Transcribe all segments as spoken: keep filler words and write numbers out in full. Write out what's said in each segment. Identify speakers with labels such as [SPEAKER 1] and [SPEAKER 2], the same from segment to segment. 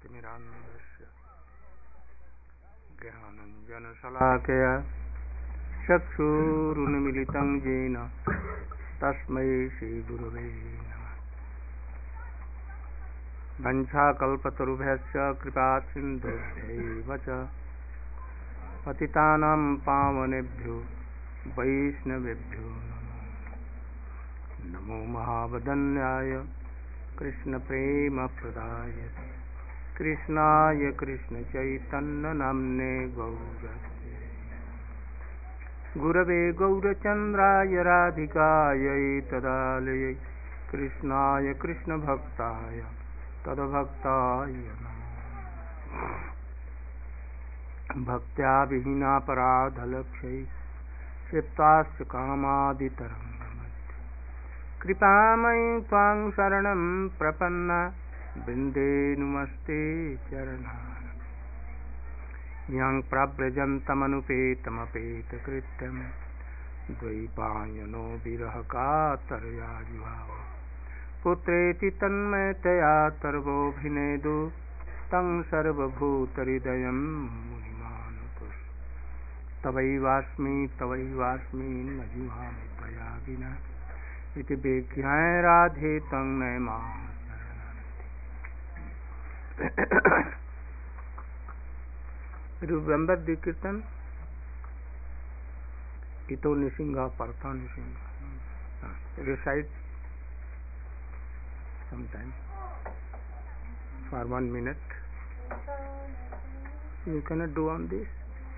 [SPEAKER 1] ज्ञानतिमिरान्धस्य ज्ञानञ्जनशलाकया चक्षुरुन्मीलितं येन तस्मै श्रीगुरवे नमः। वञ्चाकल्पतरुभ्यश्च कृपासिन्धुभ्यैव च पतितानां पावनेभ्यो वैष्णवेभ्यो नमो महावदन्याय कृष्णप्रेमप्रदाय कृष्णाय कृष्णचैतन्यनाम्ने गौरस्य गुरवे गौरचन्द्राय राधिकायै तदालयै कृष्णाय कृष्णभक्ताय तद्भक्ताय नमः। भक्त्या विहीनापराधलक्ष्यै क्षिप्ताश्च कामादितरङ्गमध्ये कृपामयि त्वां शरणं प्रपन्ना वृन्दे नुमस्ते चरणारविन्दे। यं प्रव्रजन्तमनुपेतमपेतकृत्यं द्वैपायनो विरहकातरया जुहाव पुत्रेति तन्मयतया तर्वोऽभिनेदु तं सर्वभूतहृदयं मुनिमानुतोष तवैवास्मि तवैवास्मि न जुहामि त्वया विना इति विज्ञाय राधे तं नयमा। Remember the kirtan? Ito Nisingha, Partha Nisingha. Recite sometime for one minute. You cannot do on this.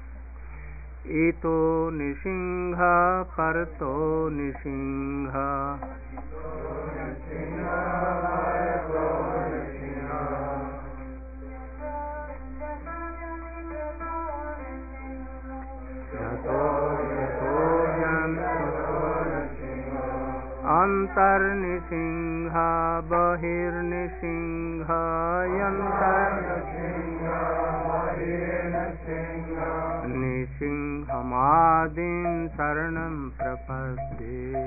[SPEAKER 1] Ito Nisingha, Partha Nisingha. अंतर्निसिंहा बहिर्निसिंहा यंतर्निसिंहा निसिंहमादिं शरणं प्रपद्ये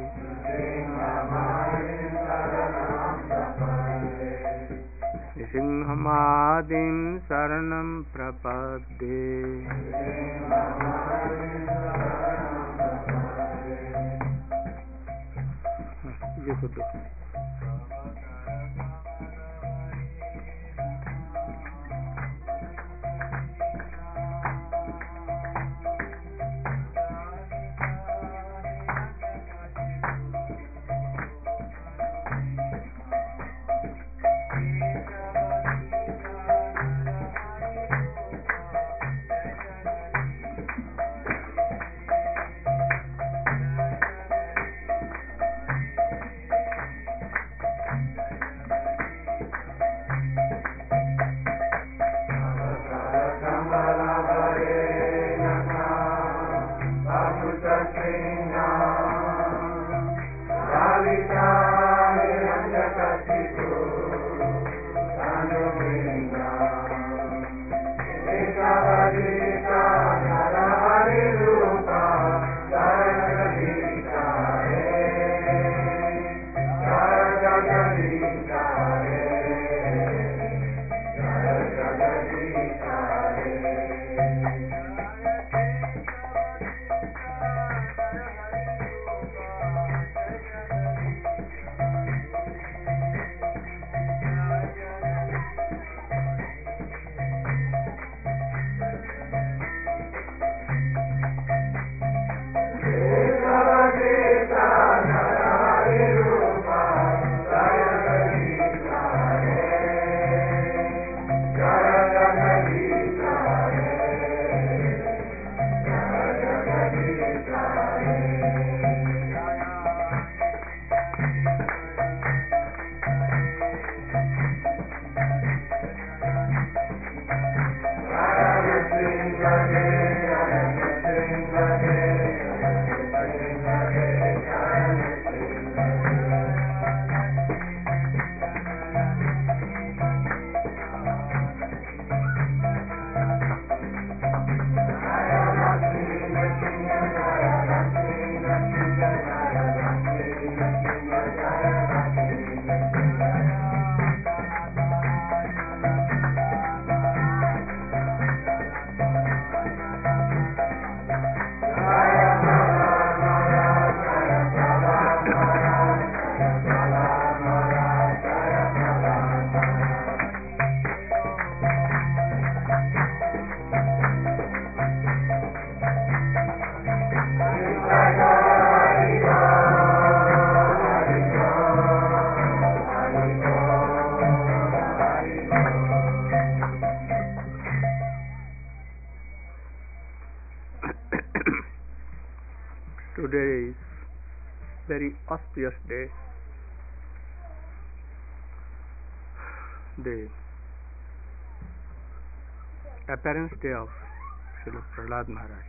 [SPEAKER 1] निसिंहमादिं शरणं प्रपद्ये। ये तो दो very auspicious day, the appearance day of Srila Prahlad Maharaj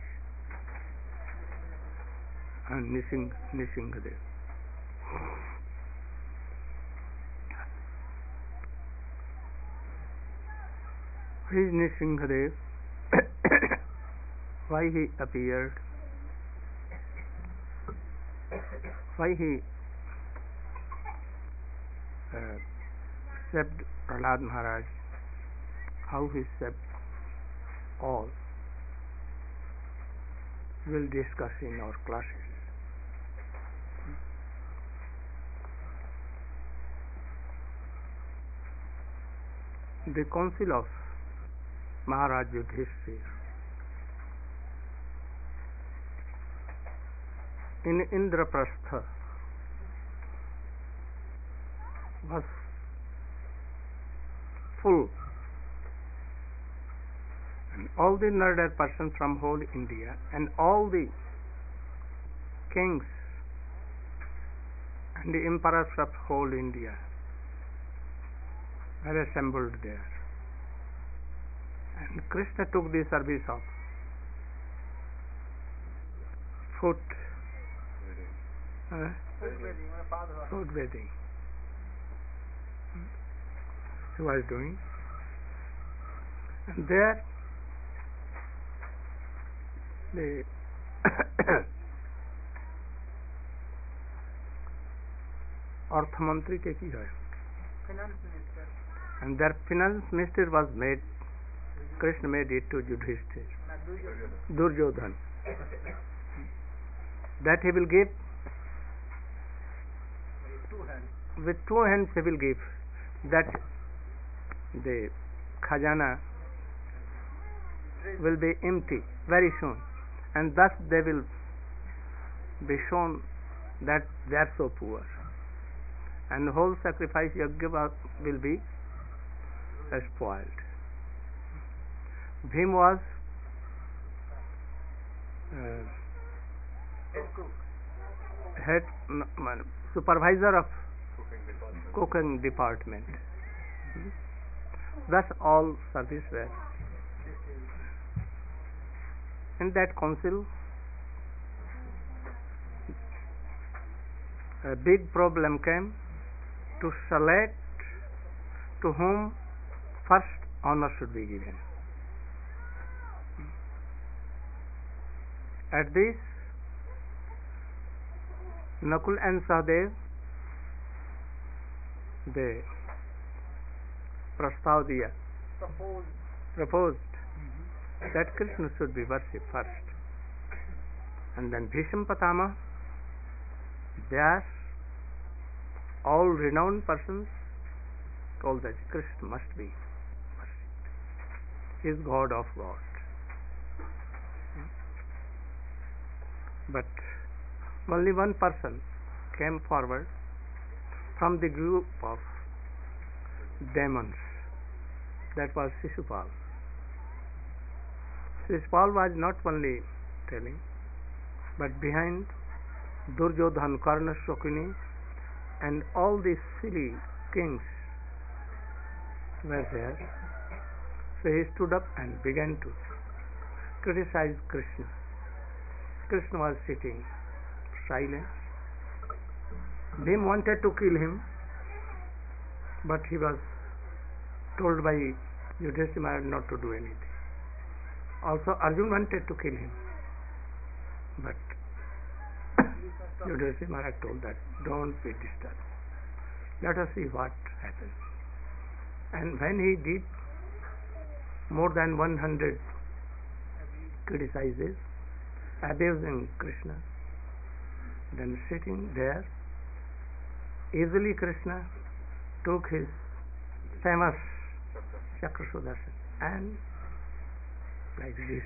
[SPEAKER 1] and Nising, Nisinghadev. Who is Nisinghadev? Why he appeared? Why he uh, saved Prahlad Maharaj? How he saved all? We will discuss in our classes. The council of Maharaj Yudhishthira in Indraprastha was full, and all the learned persons from whole India and all the kings and the emperors of whole India were assembled there. And Krishna took the service of foot uh, food wedding. He was doing, and there the अर्थ मंत्री के की है, and their finance minister was made, Krishna made it to Yudhishthira, Duryodhan, that he will give with two hands, he will give that the khajana will be empty very soon, and thus they will be shown that they are so poor, and the whole sacrifice yajna will be spoiled. Bhim was uh, head supervisor of cooking department. Thus all service were. In that council, a big problem came to select to whom first honor should be given. At this, Nakul and Sahadev, they prastav diya, proposed, proposed mm-hmm. that Krishna should be worshipped first, and then Bhishma Pitama, Vyas, all renowned persons told that Krishna must be worshipped. He is God of gods. But only one person came forward from the group of demons, that was Shishupal. Shishupal was not only telling, but behind Duryodhan, Karna, Shokini and all these silly kings were there. So he stood up and began to criticize Krishna. Krishna was sitting silent. Bhim wanted to kill him, but he was told by Yudhishthira not to do anything. Also Arjuna wanted to kill him, but Yudhishthira told that don't be disturbed, let us see what happens. And when he did more than one hundred criticizes, abusing Krishna, then sitting there, easily Krishna took his famous Chakra Sudarshan and like this.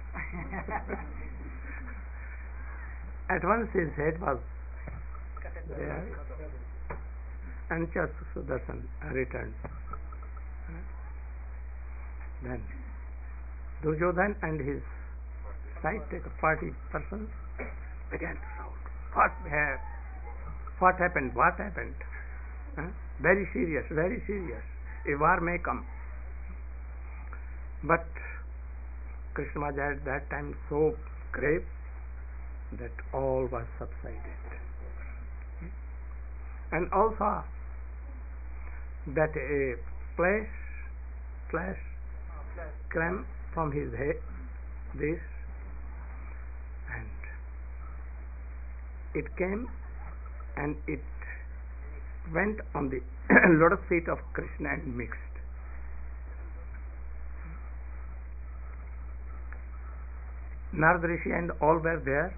[SPEAKER 1] At once his head was there and Chakra Sudarshan returned. Then Duryodhan and his side take a party persons began to shout, what we have What happened? What happened? Huh? Very serious, very serious. A war may come. But Krishna was at that time so grave that all was subsided. And also that a flash, flash came from his head, this, and it came and it went on the lotus feet of Krishna and mixed. Narad Rishi and all were there.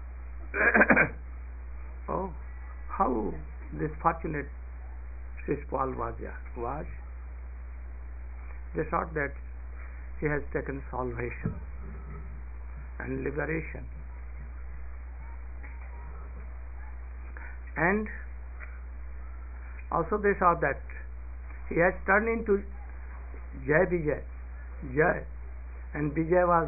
[SPEAKER 1] Oh, how this fortunate Shishpal was, was. They thought that he has taken salvation and liberation. And also they saw that he has turned into Jai Vijay, Jai, and Vijay was,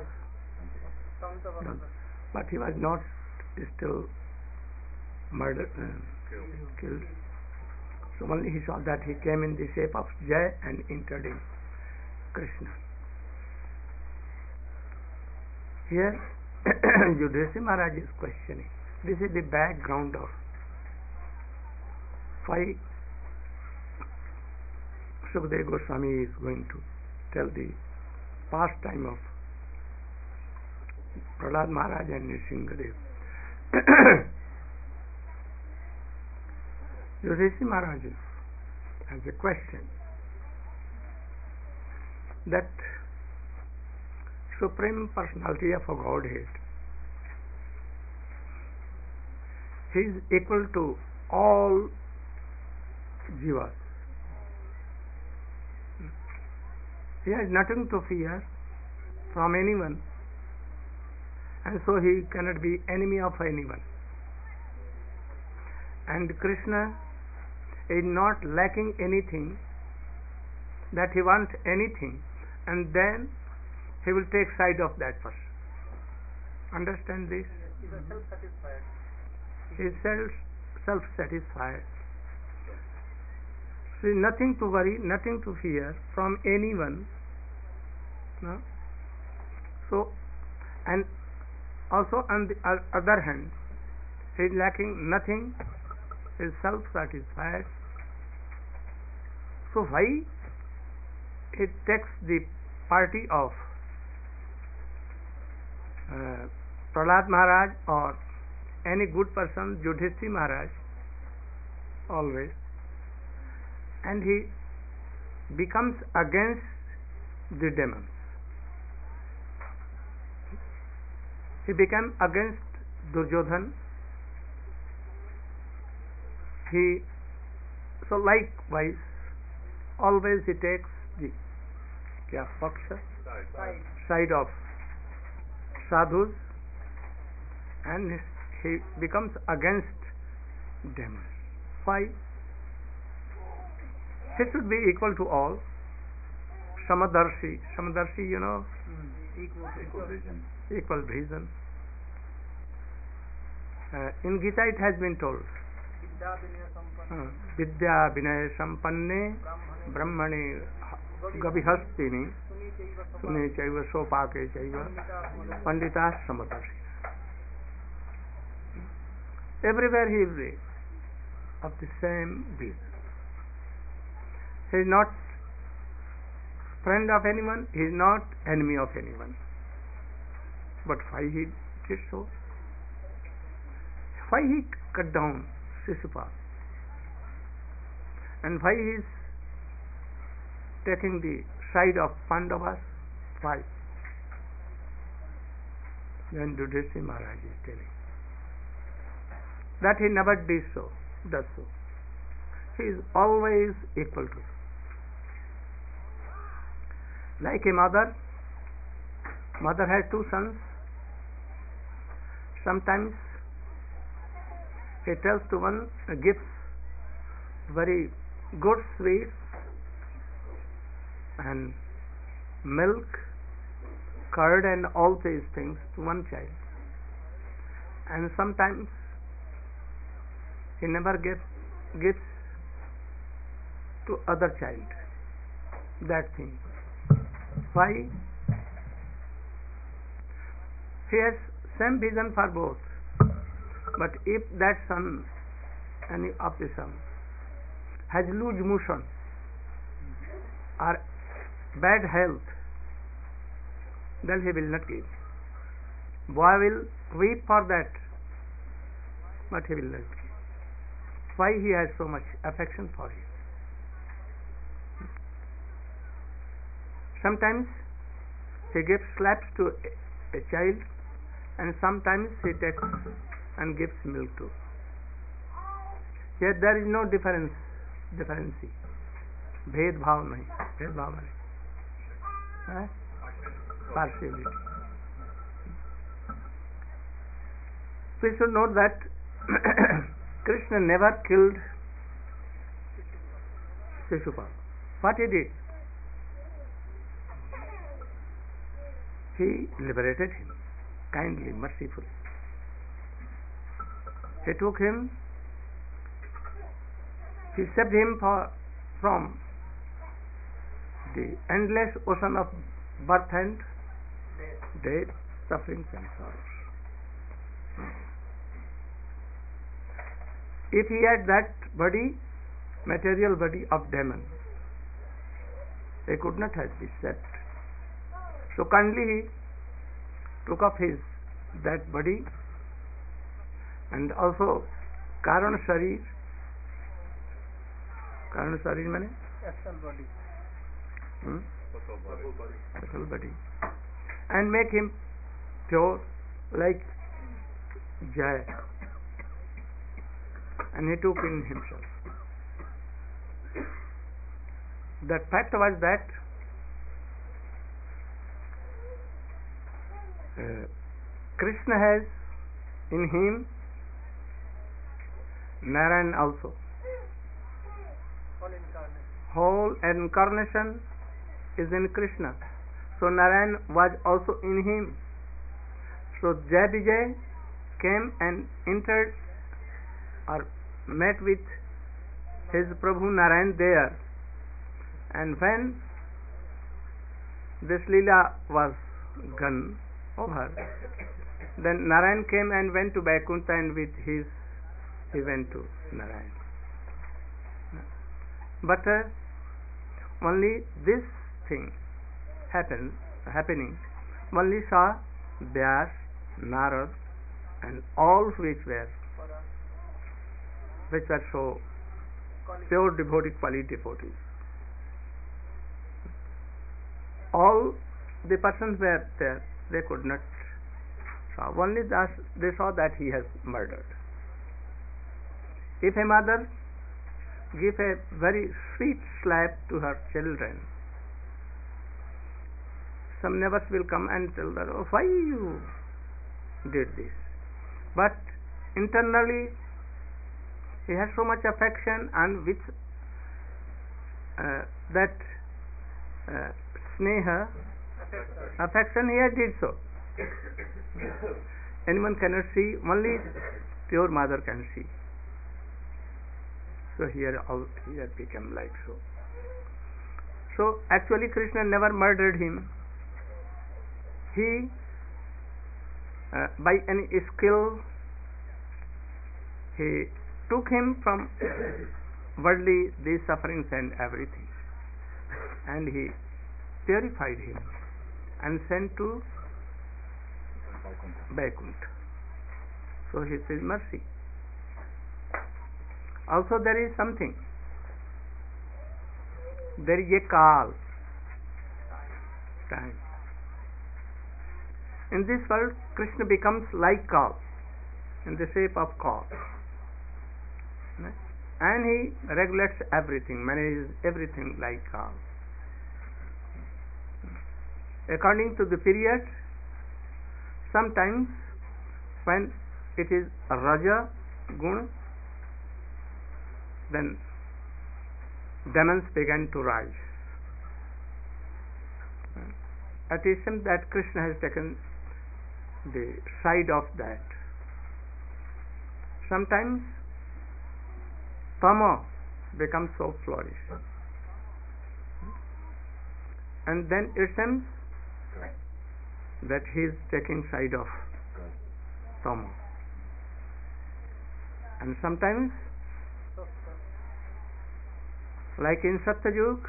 [SPEAKER 1] but he was not still murdered, uh, killed. So only he saw that he came in the shape of Jai and entered in Krishna. Here, Yudhishthira Maharaj is questioning. This is the background of why Sukadeva Goswami is going to tell the pastime of Prahlad Maharaj and Nrsimhadev. Yudhishthira Maharaj has a question that Supreme Personality of a Godhead, he is equal to all jivas. He has nothing to fear from anyone, and so he cannot be enemy of anyone. And Krishna is not lacking anything, that he wants anything, and then he will take side of that person. Understand this?
[SPEAKER 2] He is self-satisfied.
[SPEAKER 1] He is self, self-satisfied. So nothing to worry, nothing to fear from anyone. No? So, and also on the other hand, he is lacking nothing, he is self-satisfied. So why he takes the party of uh, Prahlad Maharaj or any good person, Yudhishthira Maharaj, always, and he becomes against the demons. He became against Duryodhan. He so likewise always he takes the kya paksha
[SPEAKER 2] Side.
[SPEAKER 1] side of sadhus, and he becomes against demons. Why? He should be equal to all. Samadarshi, Samadarshi, you know,
[SPEAKER 2] Mm. Equal, equal vision.
[SPEAKER 1] equal vision. Uh, in Gita it has been told,
[SPEAKER 2] Vidya Vinaya Sampanna.
[SPEAKER 1] uh, Vidya Vinaya Sampanne
[SPEAKER 2] Brahmane.
[SPEAKER 1] Brahmane Gabihastini
[SPEAKER 2] Suni Chaiva Sopa.
[SPEAKER 1] Sune Chaiva Sopake Chaiva
[SPEAKER 2] Pandita.
[SPEAKER 1] Pandita Samadarshi. Everywhere he is of the same vision. He is not friend of anyone, he is not enemy of anyone. But why he did so? Why he cut down Shishupal? And why he is taking the side of Pandavas? Why? Then Yudhishthira Maharaj is telling that he never did so, does so. He is always equal to. Like a mother, mother has two sons. Sometimes he tells to one, uh, gives very good sweets and milk, curd and all these things to one child. And sometimes He never gives gives to other child that thing. Why? He has same vision for both. But if that son, any of the son, has loose motion or bad health, then he will not give. Boy will weep for that, but he will not give. Why? He has so much affection for him. Sometimes he gives slaps to a, a child, and sometimes he takes and gives milk too. Yet there is no difference, differency. भेद भाव नहीं, भेद भाव नहीं, partiality. We should note that Krishna never killed Shishupal. What he did? He liberated him kindly, mercifully. He took him, he saved him for, from the endless ocean of birth and death, sufferings and sorrows. If he had that body, material body of demon, he could not have been saved. So kindly he took up his that body, and also Karan Sharir. Karan Sharir means
[SPEAKER 2] Astral body.
[SPEAKER 1] Hmm? Astral body. And make him pure like Jai. And he took in himself. The fact was that uh, Krishna has in him Narayan also.
[SPEAKER 2] All incarnate.
[SPEAKER 1] Whole incarnation is in Krishna. So Narayan was also in him. So Jai Vijay came and entered or met with his Prabhu Narayan there. And when this Leela was gone over, then Narayan came and went to Vaikuntha, and with his he went to Narayan. But uh, only this thing happened, happening, only saw Vyas, Narad, and all which were which were so pure devoted, quality devotees. All the persons were there, they could not saw. Only thus they saw that he has murdered. If a mother give a very sweet slap to her children, some neighbors will come and tell her, oh, why you did this? But internally he has so much affection, and with uh, that uh, sneha, affection, he did so. Anyone cannot see, only pure mother can see. So here, all, here became like so. So actually Krishna never murdered him. He, uh, by any skill, he took him from worldly these sufferings and everything, and he purified him and sent to Vaikuntha. So he says mercy. Also there is something. There is a kal, time. In this world, Krishna becomes like kal, in the shape of kal. And he regulates everything, manages everything like kal. According to the period, sometimes when it is Raja Gun, then demons began to rise. It seems that Krishna has taken the side of that. Sometimes Tama becomes so flourished. And then it seems that he is taking side of Tama. And sometimes, like in Satyayug,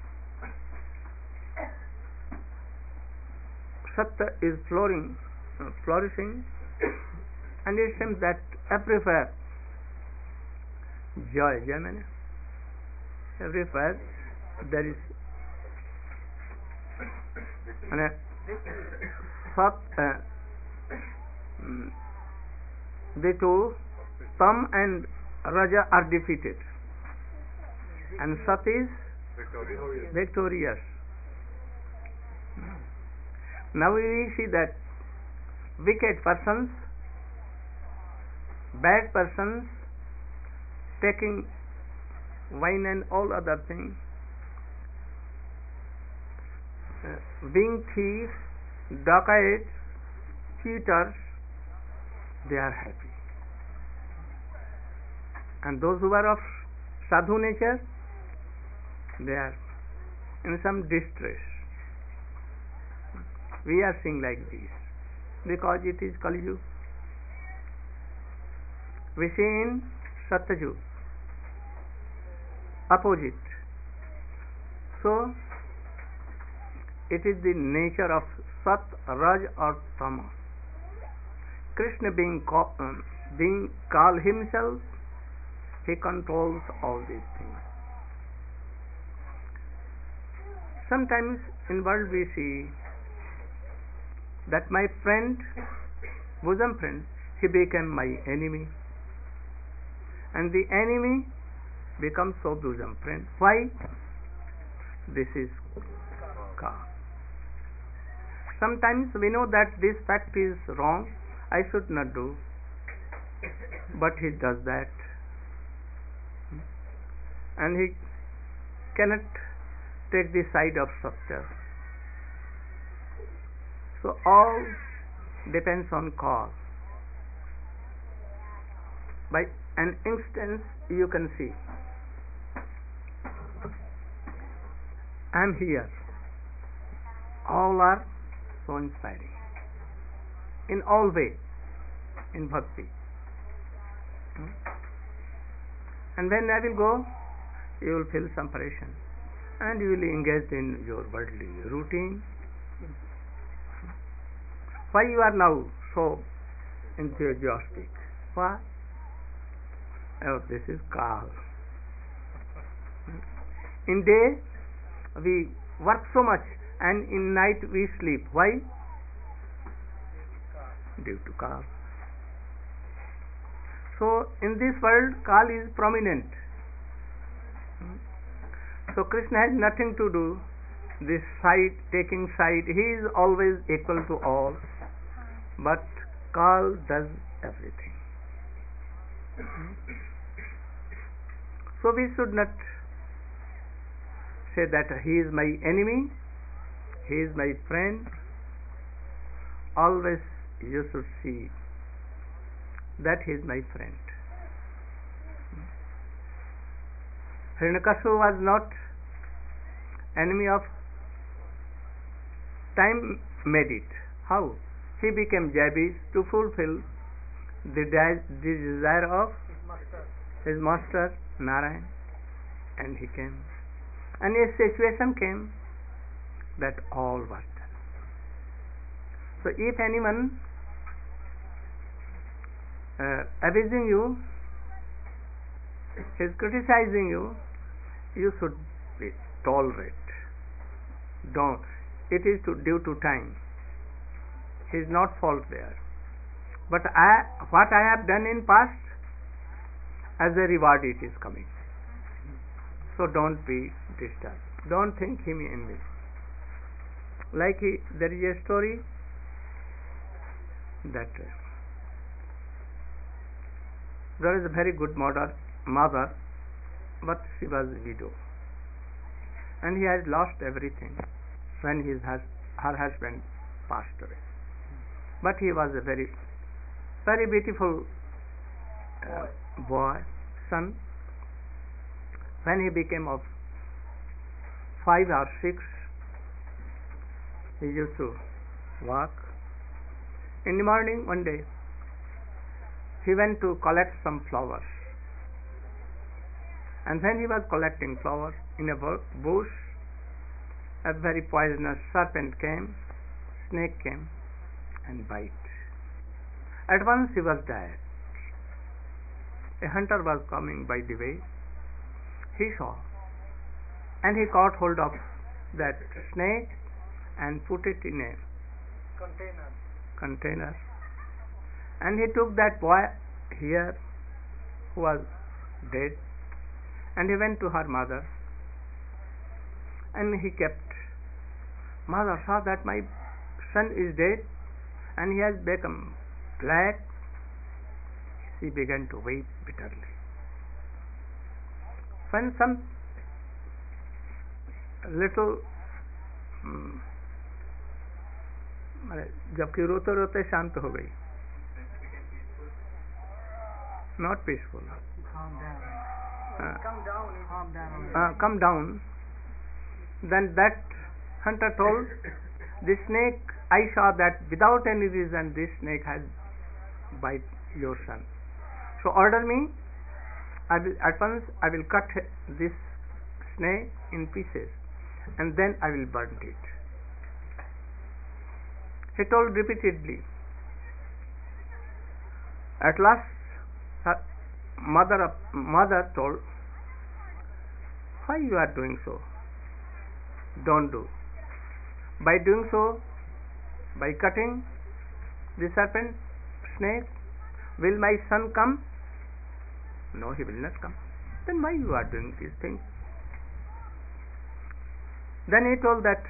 [SPEAKER 1] Satya is flourishing, uh, flourishing, and it seems that everywhere joy, joy means everywhere there is and Sat, uh, mm, the two, Tam and Raja are defeated, and Sat is victorious. victorious. Now we see that wicked persons, bad persons, taking wine and all other things, uh, being thieves, dacoits, cheaters, they are happy. And those who are of sadhu nature, they are in some distress. We are seeing like this because it is Kali Yuga. We see in Satyayug opposite. So it is the nature of Sat, Raj or Tama. Krishna being call, um, being called himself, he controls all these things. Sometimes in world we see that my friend, bosom friend, he became my enemy, and the enemy becomes so bosom friend. Why? This is karma. Sometimes we know that this fact is wrong, I should not do, but he does that, and he cannot take the side of Satya. So all depends on cause. By an instance you can see, I am here, all are so inspiring in all ways, in bhakti. And when I will go, you will feel some pressure and you will engage in your worldly routine. Why you are now so enthusiastic? Why? Oh, this is Kal. In day we work so much and in night we sleep. Why? Due to Kal. So in this world Kal is prominent. So Krishna has nothing to do this side, taking side. He is always equal to all, but Kal does everything. So we should not say that he is my enemy, he is my friend. Always you should see that he is my friend. Hiranyakashipu was not enemy of time made it. How? He became Jabis to fulfill the, de- the desire of
[SPEAKER 2] his master.
[SPEAKER 1] his master Narayan, and he came. And a situation came that all was done. So if anyone uh, abusing you, is criticizing you, you should be tolerate. Don't. It is to, due to time. His not fault there. But I, what I have done in past, as a reward it is coming. So don't be disturbed. Don't think him enemy. Like he, there is a story that uh, there is a very good mother, mother, but she was a widow, and he has lost everything when his hus- her husband passed away. But he was a very, very beautiful uh, boy, son, When he became of five or six, he used to walk. In the morning, one day, he went to collect some flowers. And when he was collecting flowers in a bush, a very poisonous serpent came, snake came and bite. At once he was dead. A hunter was coming by the way. He saw and he caught hold of that snake and put it in a
[SPEAKER 2] Container.
[SPEAKER 1] container. And he took that boy here who was dead and he went to her mother and he kept. Mother saw that my son is dead and he has become black. She began to weep bitterly. When some little um, जबकि रोते रोते शांत हो गई. Not peaceful.
[SPEAKER 2] Calm down.
[SPEAKER 1] Uh,
[SPEAKER 2] Come down. Calm down.
[SPEAKER 1] uh, come down. Then that hunter told the snake, I saw that without any reason this snake has bite your son. So order me, I will at once I will cut this snake in pieces and then I will burn it. He told repeatedly. At last, her mother mother told, why you are doing so? Don't do. By doing so, by cutting the serpent snake, will my son come? No, he will not come. Then why you are doing these things? Then he told that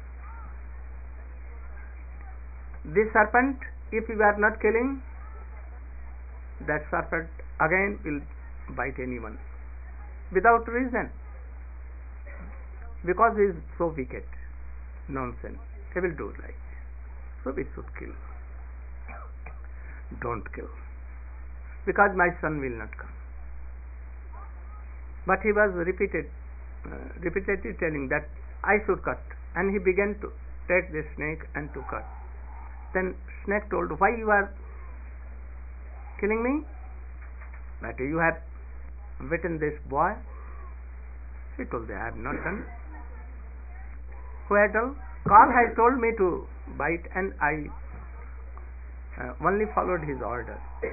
[SPEAKER 1] this serpent, if you are not killing, that serpent again will bite anyone without reason, because he is so wicked, nonsense. He will do like this. So we should kill. Don't kill, because my son will not come. But he was repeated, uh, repeatedly telling that I should cut, and he began to take the snake and to cut. Then snake told, why you are killing me? That you have bitten this boy. He told, I have not done. Who had told? Karl had told me to bite, and I uh, only followed his order.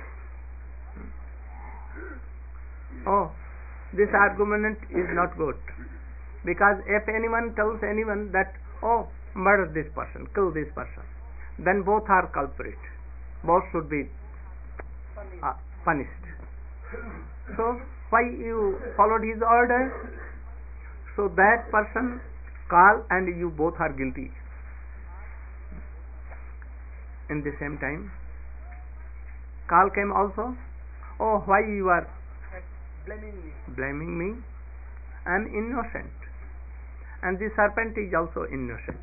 [SPEAKER 1] Oh, this argument is not good, because if anyone tells anyone that, oh, murder this person, kill this person, then both are culprit. Both should be uh, punished. So why you followed his order? So that person, Karl, and you both are guilty. In the same time, Karl came also. Oh, why you are
[SPEAKER 2] Blaming me.
[SPEAKER 1] blaming me? I am innocent, and the serpent is also innocent.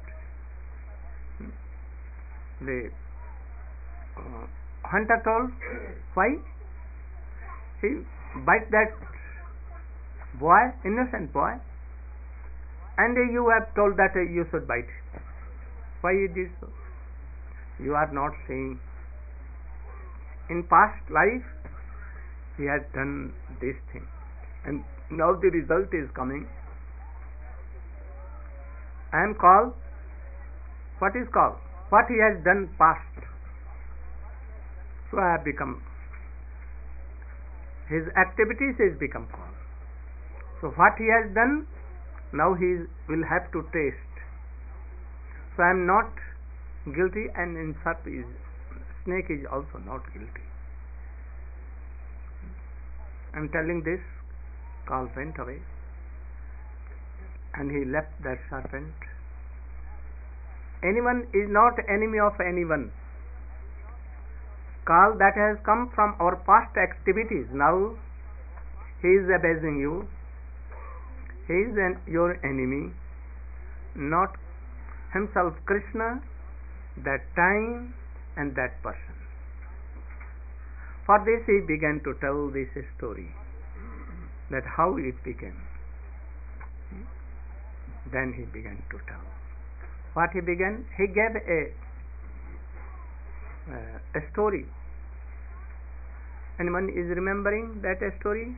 [SPEAKER 1] The uh, hunter told, why? He bite that boy, innocent boy, and you have told that you should bite. Why it is so? You are not saying. In past life, he has done this thing, and now the result is coming. I am called. What is called? What he has done past. So I have become. His activities has become called. So what he has done, now he will have to taste. So I am not guilty, and in fact, is snake is also not guilty. I am telling this. Karl went away, and he left that serpent. Anyone is not enemy of anyone. Karl, that has come from our past activities. Now he is abasing you. He is an, your enemy, not himself Krishna, that time and that person. For this he began to tell this story, that how it became. Then he began to tell. What he began? He gave a uh, a story. Anyone is remembering that story?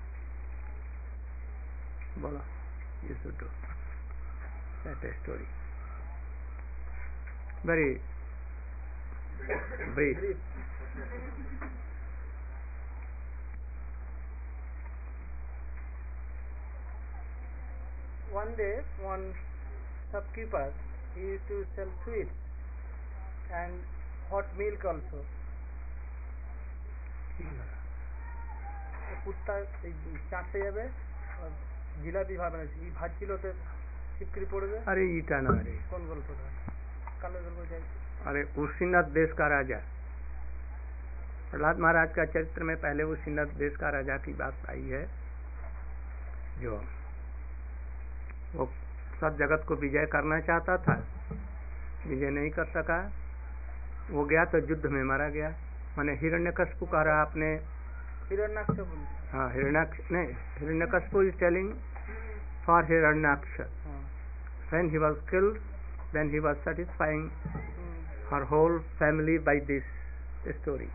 [SPEAKER 1] Bola, you should do that story. Very brief.
[SPEAKER 2] One day, one shopkeeper, he used to sell sweets and hot milk also. কুত্তা এই চাটতে যাবে আর জিলাপি ভাবে না এই ভাজছিলোতে ছিপকরি পড়বে।
[SPEAKER 1] अरे ईटा ना रे
[SPEAKER 2] কোন গল্পটা? কালো গল্প যাই।
[SPEAKER 1] अरे उसीनत देश का राजा प्रहलाद महाराज का चरित्र में पहले उसीनत देश का राजा की बात आई है, जो वो सब जगत को विजय करना चाहता था, विजय नहीं कर सका। वो गया तो युद्ध में मारा गया। माने हिरण्यकशिपु कह रहा आपने
[SPEAKER 2] हिरण्याक्ष बोल।
[SPEAKER 1] हाँ हिरण्याक्ष नहीं, Hiranyakashipu is telling for Hiranyaksha when he was killed, then he was satisfying her whole family by this story.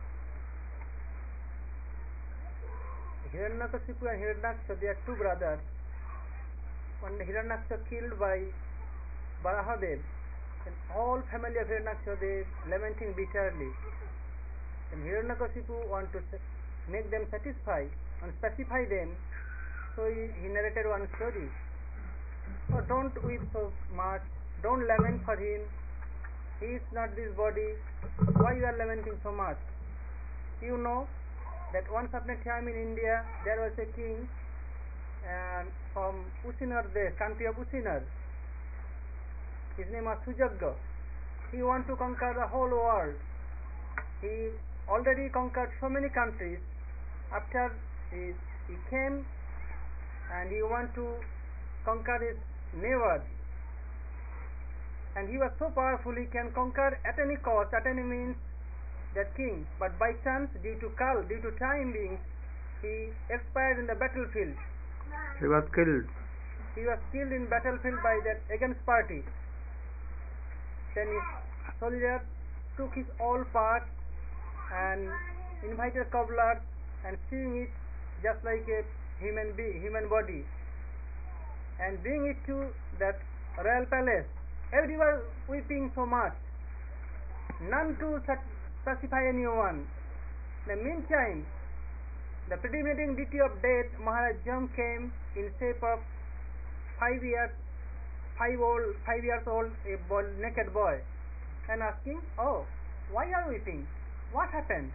[SPEAKER 2] Hiranyakashipu and Hiranyaksha, they are two brothers. When Hiranyaksha killed by Barahadev, and all family of Hiranyaksha, they lamenting bitterly. And Hiranyakashipu want to make them satisfied and specify them, so he, he narrated one story. Oh, don't weep so much, don't lament for him, he is not this body, why you are lamenting so much? You know that once upon a time in India there was a king and from Usinar, the country of Usinar. His name was Sujagga. He wanted to conquer the whole world. He already conquered so many countries. After he, he came and he wanted to conquer his neighbors, and he was so powerful he can conquer at any cost, at any means, that king. But by chance, due to kal, due to time being, he expired in the battlefield.
[SPEAKER 1] He was killed.
[SPEAKER 2] He was killed in battlefield by that against party. Then his soldier took his all parts and invited cobblers and seeing it just like a human be human body, and bring it to that royal palace. Everyone weeping so much, none to specify anyone. In the meantime, the premeditating deity of death, Maharaj Jam, came in shape of five years, five old, five years old, a boy, naked boy, and asking, "Oh, why are you weeping? What happened?"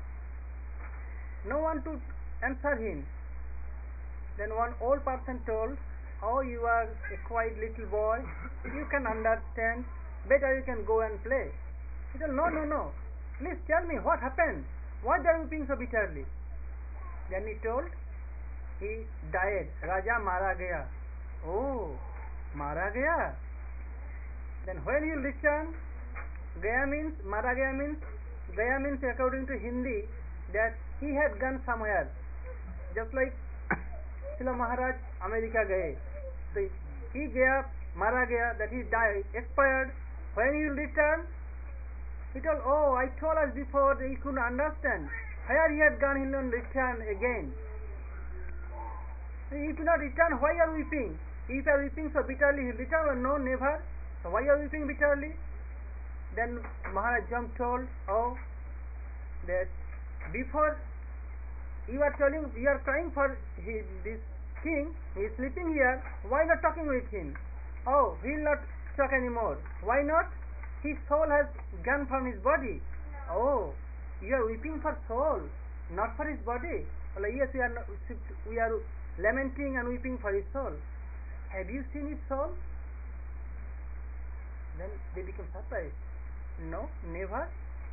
[SPEAKER 2] No one to answer him. Then one old person told, "Oh, you are a quiet little boy, you can understand, better you can go and play." He said, "No, no, no, please tell me what happened, why they are weeping so bitterly?" Then he told, he died, Raja mara gaya. Oh, mara gaya. Then when he will return, gaya means, mara gaya means, gaya means according to Hindi, that he had gone somewhere, just like Srila Maharaj America gaye. So he gaya, mara gaya, that he died, expired. When he will return, he told, "Oh, I told us before that he couldn't understand. Where he had gone, he will return again." If he not return, why are you weeping? If you are weeping so bitterly, he will return or no, never. So why are you weeping bitterly? Then Maharaj Jam told, "Oh, that before you are telling, you are crying for he, this king, he is sleeping here, why not talking with him? Oh, he will not talk anymore. Why not? His soul has gone from his body." "Oh, you are weeping for soul, not for his body." Well, yes, we are, not, we are lamenting and weeping for his soul. Have you seen his soul? Then they became surprised. "No, never."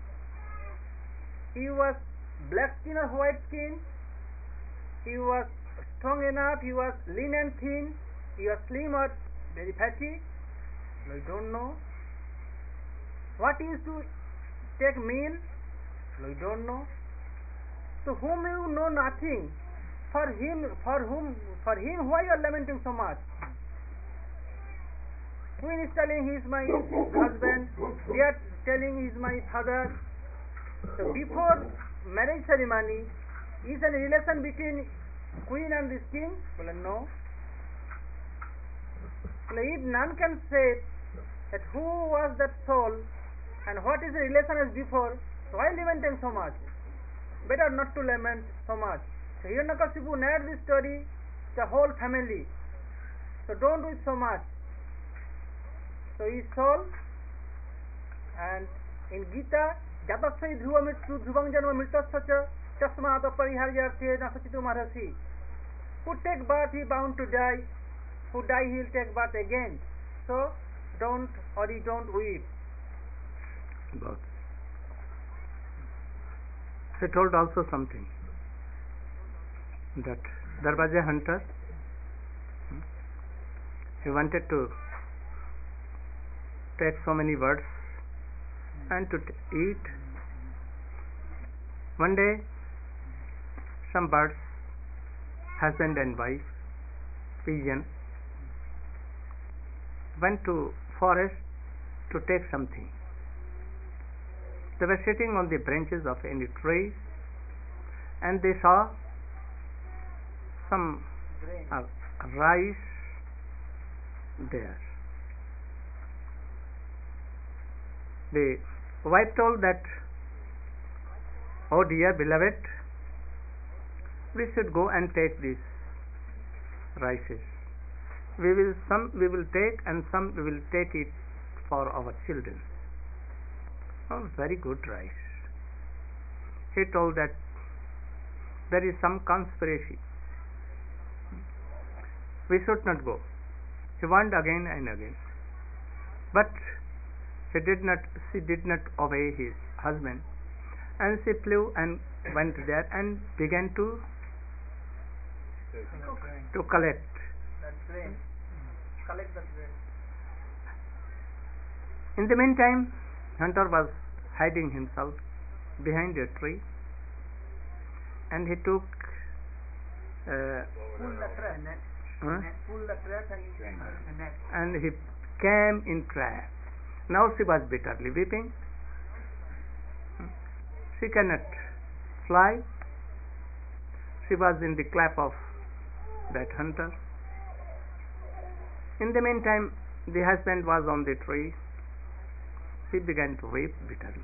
[SPEAKER 2] He was black skin or white skin, he was strong enough, he was lean and thin, he was slim or very fatty. I don't know. What he used to take meal? I don't know. To whom you know nothing, for him, for whom, for him, why you are lamenting so much? Queen is telling he is my husband, they are telling he is my father. So before marriage ceremony, is there a relation between queen and this king? Well, no. Well, if none can say that who was that soul and what is the relation as before, so why lamenting so much? Better not to lament so much. So Hiranyakashipu narrated this story, the whole family. So don't weep so much. So his soul, and in Gita, Jatasai Dhruva Mitru Dhruvang Janma Mritasya Tasmata Pariharyarthe Nasachitu Mahasi. Who take birth, he bound to die. Who die, he will take birth again. So don't or he don't weep.
[SPEAKER 1] But he told also something, that there was a hunter. He wanted to take so many birds and to t- eat. One day, some birds, husband and wife, pigeon, went to forest to take something. They were sitting on the branches of any tree, and they saw some uh, rice there. The wife told that, "Oh dear beloved, we should go and take these rices. We will some we will take, and some we will take it for our children." Oh, very good rice. He told that there is some conspiracy. We should not go. He warned again and again, but he did not. She did not obey his husband, and she flew and went there and began to to collect.
[SPEAKER 2] That grain. Collect that grain.
[SPEAKER 1] In the meantime, hunter was hiding himself behind a tree, and he took uh,
[SPEAKER 2] Pull the trap.
[SPEAKER 1] huh?
[SPEAKER 2] Pull the trap and net.
[SPEAKER 1] and he came in trap. Now she was bitterly weeping. She cannot fly. She was in the clap of that hunter. In the meantime, the husband was on the tree. He began to weep bitterly.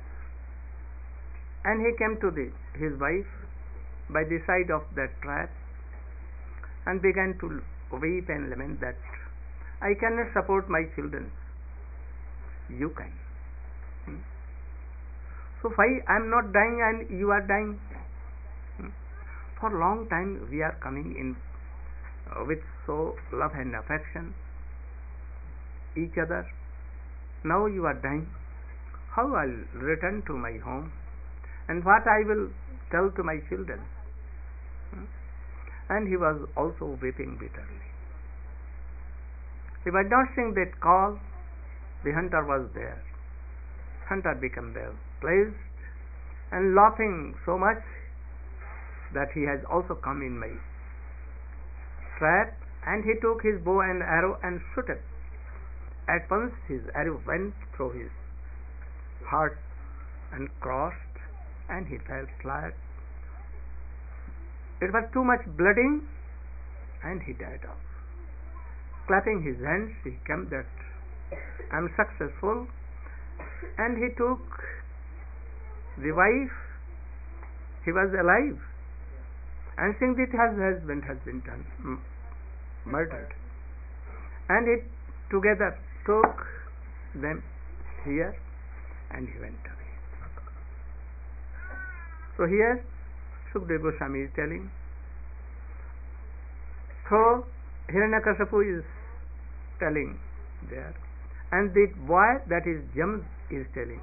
[SPEAKER 1] And he came to the, his wife by the side of that trap and began to weep and lament that, "I cannot support my children. You can. Hmm? So why I am not dying and you are dying? Hmm? For a long time we are coming in uh, with so love and affection each other. Now you are dying. How I'll return to my home, and what I will tell to my children?" Hmm? And he was also weeping bitterly. He was not seeing that call. The hunter was there. Hunter became well pleased and laughing so much that he has also come in my trap, and he took his bow and arrow and shot it. At once his arrow went through his heart and crossed, and he fell flat. It was too much bleeding, and he died off. Clapping his hands, he came that I am successful, and he took the wife. He was alive, and seeing that his husband has been done, m- murdered, and he together took them here, and he went away. So here Sukadeva Goswami is telling, so Hiranyakashipu is telling there, and the boy, that is Jam, is telling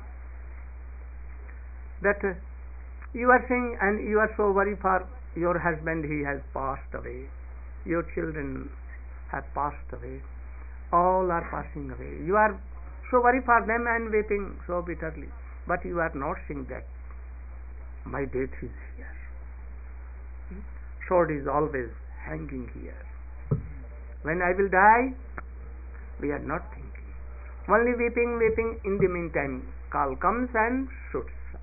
[SPEAKER 1] that uh, you are saying, and you are so worried for your husband, he has passed away, your children have passed away, all are passing away. You are so worried for them and weeping so bitterly, but you are not seeing that my death is here. Sword is always hanging here. When I will die, We are not thinking. Only weeping, weeping. In the meantime, Kal comes and shoots us.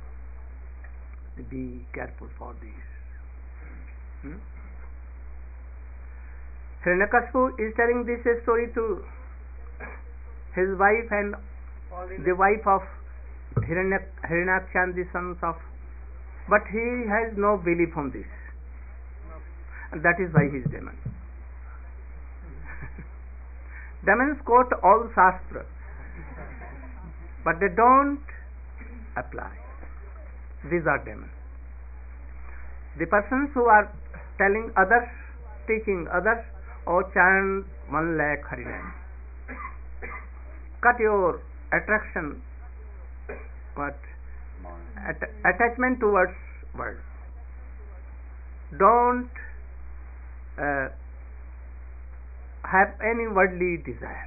[SPEAKER 1] Be careful for this. Hmm? Hiranyakashipu is telling this story to his wife and the wife of Hiranyak, Hiranyaksha and the sons of, but he has no belief on this. And that is why he is demon. Demons quote all Shastra, but they don't apply. These are demons. The persons who are telling others, teaching others, oh chant one lakh Harinam. Cut your attraction, what? At- attachment towards world. Don't uh, have any worldly desire,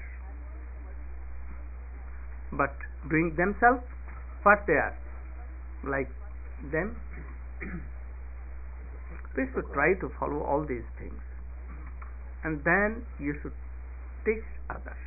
[SPEAKER 1] but doing themselves what they are, like them. We should try to follow all these things, and then you should teach others.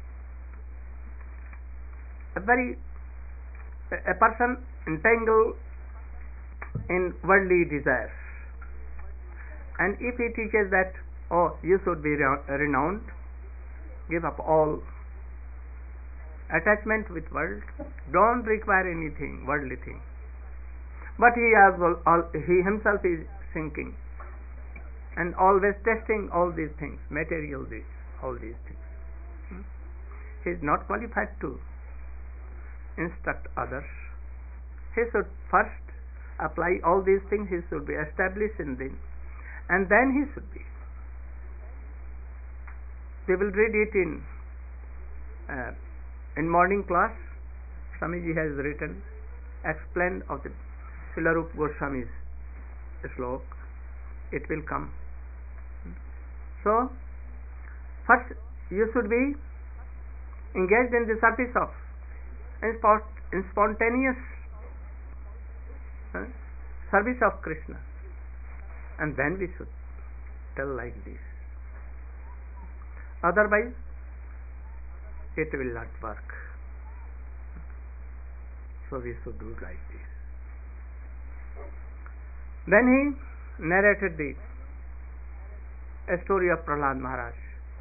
[SPEAKER 1] A very a person entangled in worldly desires, and if he teaches that, oh, you should be renowned, give up all attachment with world, don't require anything worldly thing, but he as well, all, he himself is thinking and always testing all these things, material this, all these things. Hmm? He is not qualified to instruct others. He should first apply all these things. He should be established in them, and then he should be. We will read it in uh, in morning class. Swamiji has written, explained of the Srila Rupa Goswami's slok. It will come. So, first you should be engaged in the service of in, sport, in spontaneous uh, service of Krishna, and then we should tell like this. Otherwise, it will not work. So we should do like this. Then he narrated the a story of Prahlad Maharaj,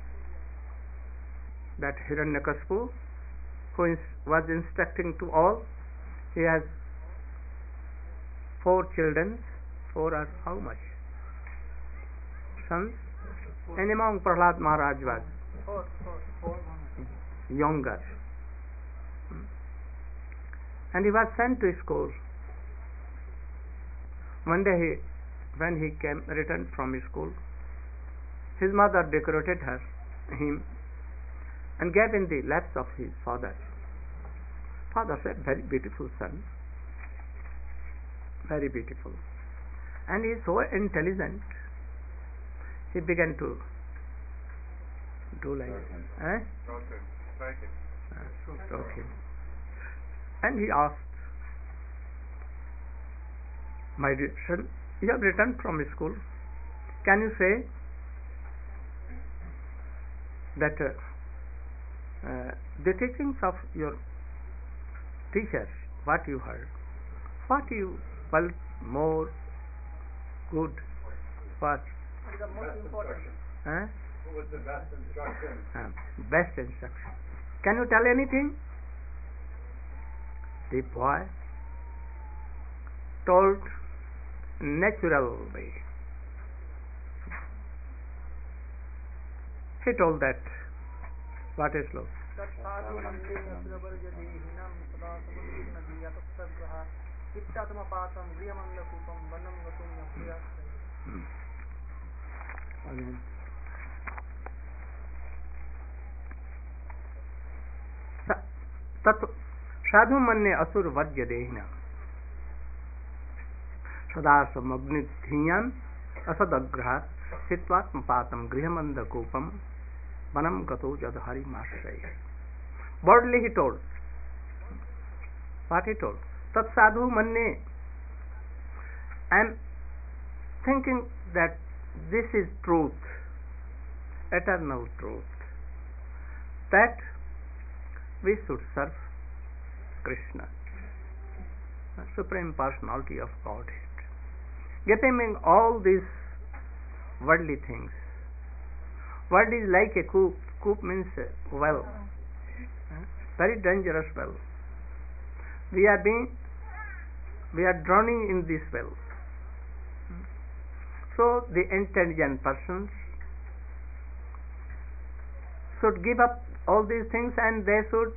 [SPEAKER 1] that Hiranyakashipu, who is, was instructing to all, he has four children. Four are how much? Sons. And among Prahlad Maharaj was
[SPEAKER 2] Four, four, four.
[SPEAKER 1] younger. And he was sent to school. One day, he, when he came, returned from school, his mother decorated her, him, and gave in the laps of his father. Father said, very beautiful son, very beautiful. And he is so intelligent, he began to do like this. Eh?
[SPEAKER 3] Strike him.
[SPEAKER 1] Uh, stroke him. And he asked, my dear son, you have returned from school. Can you say that uh, uh, the teachings of your teachers, what you heard, what you felt more good, what?
[SPEAKER 2] What is the most important?
[SPEAKER 1] Huh?
[SPEAKER 3] What was the best instruction?
[SPEAKER 1] Uh, best instruction. Can you tell anything? The boy told natural way. He told that. What is love?
[SPEAKER 2] Sattsadhu mandeya surabarjadehinam sada samudrina diyatassagraha chittatamapasam griyamandakupam vanam gatum yapriyasaya.
[SPEAKER 1] Again. तत् साधु मन्ये असुर वर्ज्य देहिना सदा समग्निधियान असदग्रहात् स्थित्वात्मपातं गृहमंदकूपम वनम गतो जद हरिमाश्रय. Boldly he told. What he told? Tat sadhu manne. I am thinking that this is truth, eternal truth. that we should serve Krishna, the Supreme Personality of Godhead, getting all these worldly things. World is like a coop. Coop means a well, very dangerous well. We are being, we are drowning in this well. So the intelligent persons should give up all these things and they should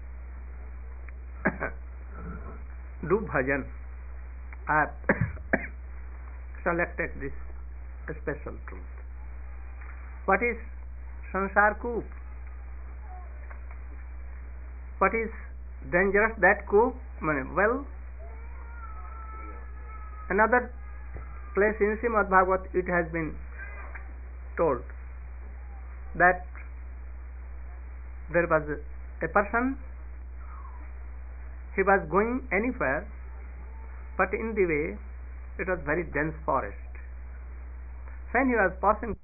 [SPEAKER 1] do bhajan. I have selected this special truth. What is sansar coop? What is dangerous? That coop? Well, another place in Srimad Bhagavat it has been told that there was a person, he was going anywhere, but in the way it was very dense forest. When he was passing